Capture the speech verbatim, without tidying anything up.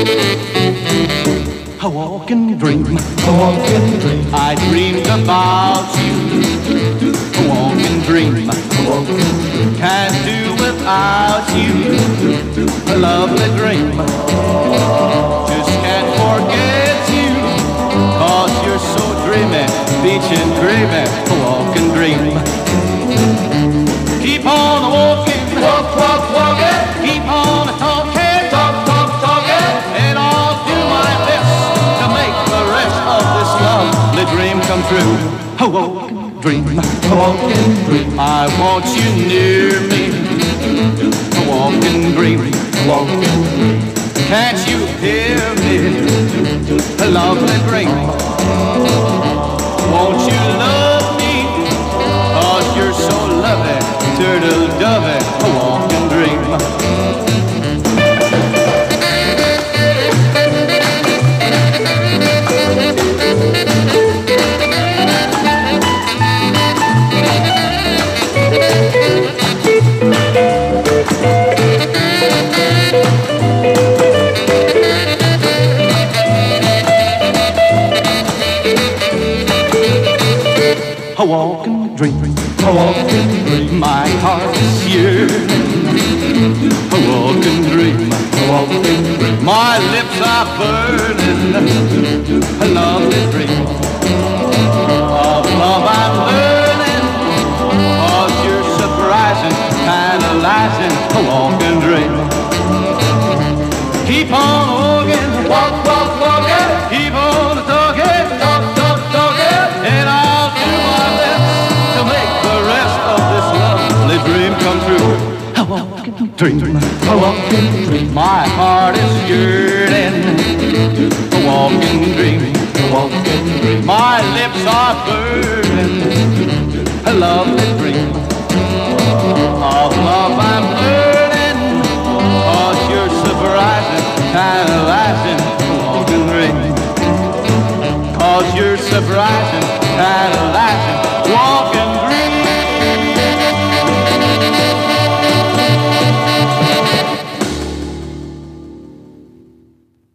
A walking dream, A walking dream, I dreamed about you. A walking dream, a walking dream, can't do without you. A lovely dream, just can't forget you. Cause you're so dreamy, beach and creamy. A walking dream. Keep on walking, walk, walk, walking, keep on talking, talk, talk, talking, and I'll do my best to make the rest of this lovely dream come true. A walking dream, a walking dream, I want you near me. A walking dream, a walking dream, can't you hear me? A lovely dream. Won't you love me? Cause you're so lovely, turtle dovey. A walking dream. A walking dream, a walking dream, my heart is yearning. A walking dream, a walking dream, my lips are burning. A lovely dream of love I'm learning. Cause you're surprising, tantalizing. A walking dream. Keep on walking, walk, walk, walking, keep on talking, talk, talk, talking, and I'll do my best to make the rest of this lovely dream come true. A walking dream, a walking dream, my heart is yearning. A walking dream, a walking dream, my lips are burning. A lovely dream of love I'm learning. Cause you're surprising, tantalizing. A walking dream. Cause you're surprising, tantalizing.